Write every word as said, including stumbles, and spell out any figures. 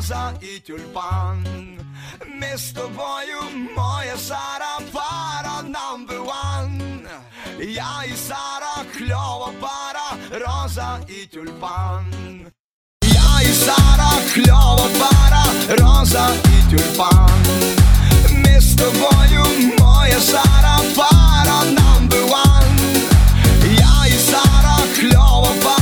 роза і тюльпан. Ми з тобою, моя Сара, пара number one. Я і Сара, кльова пара, роза і тюльпан. Я і Сара, кльова пара, роза і тюльпан. Ми з тобою, моя Сара, пара number one. Я і Сара, кльова пара.